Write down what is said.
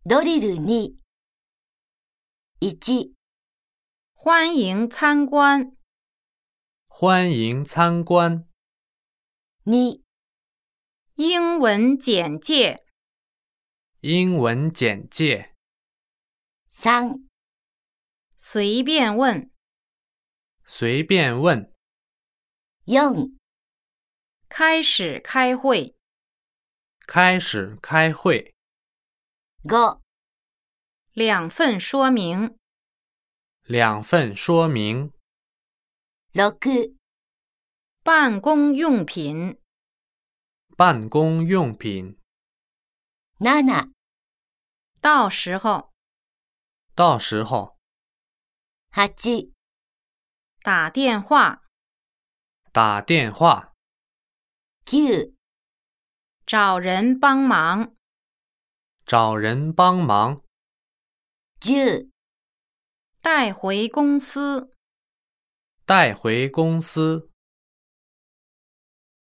ドリル2。1、 欢迎参观。 欢迎参观。 2、 英文简介。 英文简介。 3、 随便问。 随便问。 4、 开始开会。 开始开会。 5、 两份说明。 两份说明。 6、 办公用品。 办公用品。 7、 到时候。 到时候。 8、 打电话。 打电话。 9、 找人帮忙。 找人帮忙。 10、 带回公司。 带回公司。